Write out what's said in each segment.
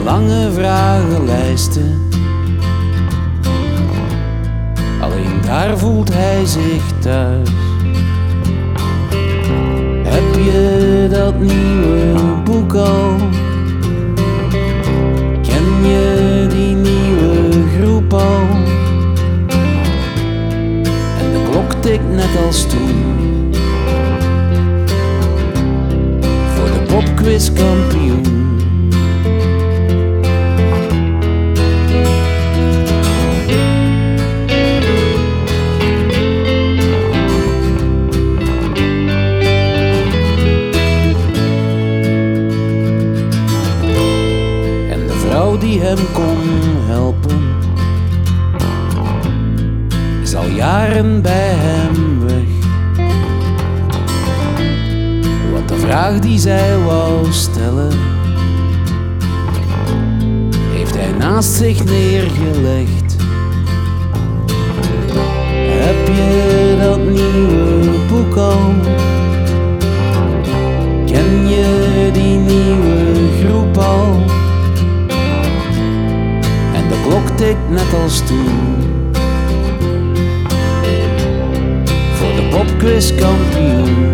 lange vragenlijsten. Alleen daar voelt hij zich thuis. Heb je dat nieuwe boek al? Ken je die nieuwe groep al? En de klok tikt net als toen voor de popquizkampioen. Die hem kon helpen, is al jaren bij hem weg. Want de vraag die zij wou stellen, heeft hij naast zich neergelegd. Heb je dat nieuwe boek al? Ken je die nieuwe groep al? De klok tikt net als toen voor de popquizkampioen.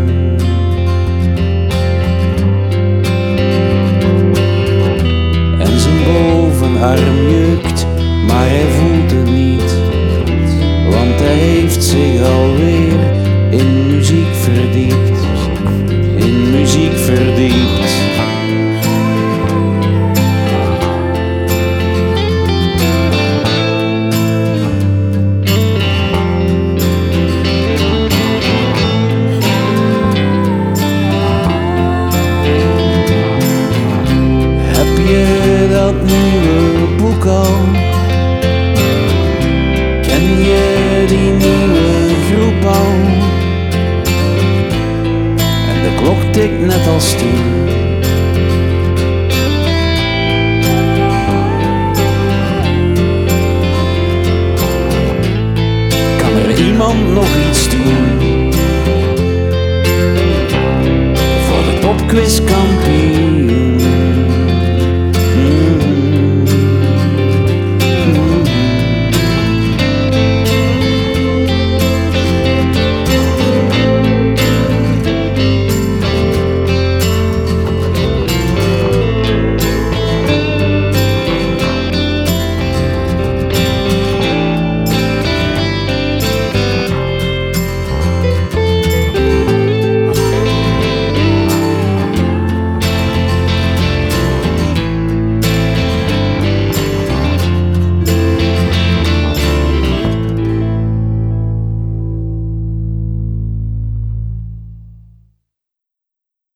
En zijn bovenarm jukt, maar hij voelt het niet, want hij heeft zich alweer in muziek verdiept. In muziek verdiept. Dat nieuwe boek al? Ken je die nieuwe groep al? En de klok tikt net als toen. Kan er iemand nog iets doen voor de popquizkampioen?